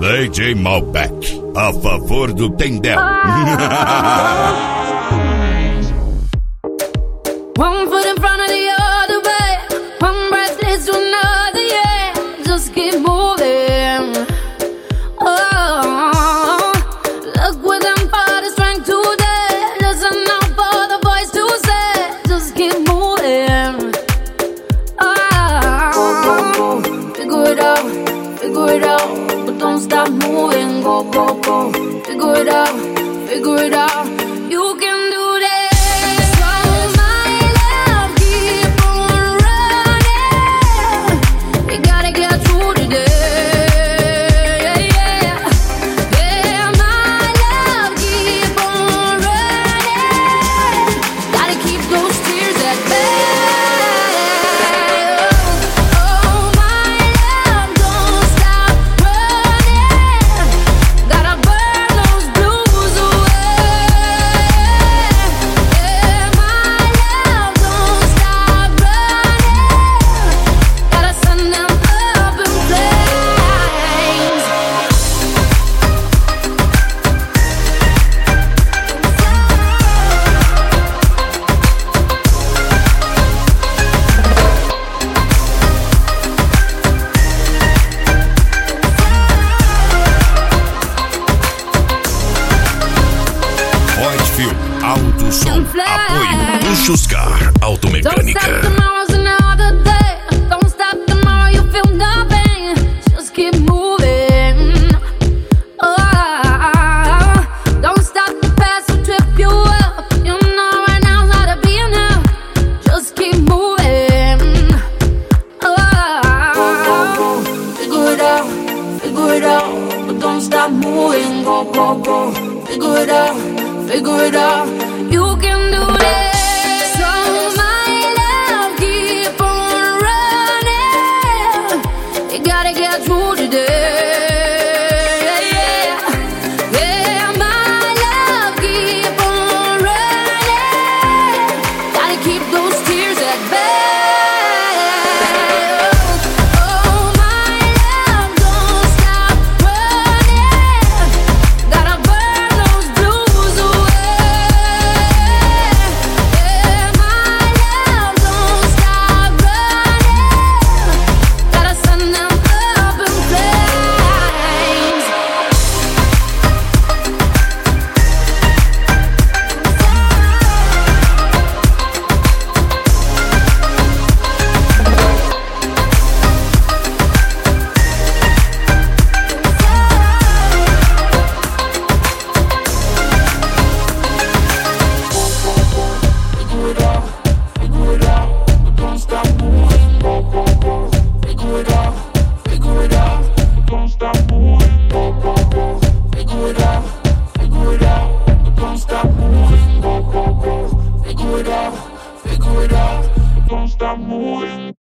DJ Malbec, a favor do Tendel. One foot in front of the other way, one breath leads to another, yeah. Just keep moving. Oh, look within for the strength today. Listen out for the voice to say, just keep moving. Oh, figure it out, but don't stop moving. Go, go, go, figure it out, you can do that. Alto Som, apoio Puxuscar Automecânica. Don't stop, tomorrow's another day. Don't stop, tomorrow you feel nothing. Just keep moving. Oh, don't stop, the past will trip you up. You know right now's how to be enough. Just keep moving. Oh, figure it out, but don't stop moving. Go, go, go, figure it out, you can do it. So my love, keep on running. You gotta get through today. Yeah, my love, keep on running. Gotta keep those tears at bay. Figure it out, don't stop moving.